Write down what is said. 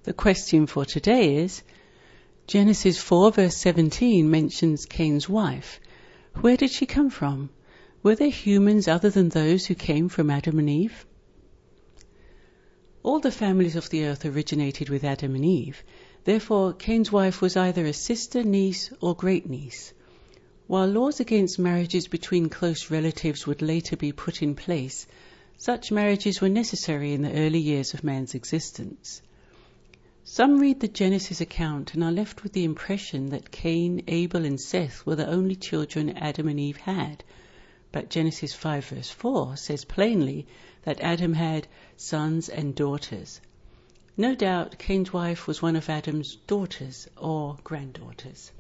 The question for today is, Genesis 4 verse 17 mentions Cain's wife. Where did she come from? Were there humans other than those who came from Adam and Eve? All the families of the earth originated with Adam and Eve. Therefore, Cain's wife was either a sister, niece, or great-niece. While laws against marriages between close relatives would later be put in place, such marriages were necessary in the early years of man's existence. Some read the Genesis account and are left with the impression that Cain, Abel, and Seth were the only children Adam and Eve had. But Genesis 5 verse 4 says plainly that Adam had sons and daughters. No doubt Cain's wife was one of Adam's daughters or granddaughters.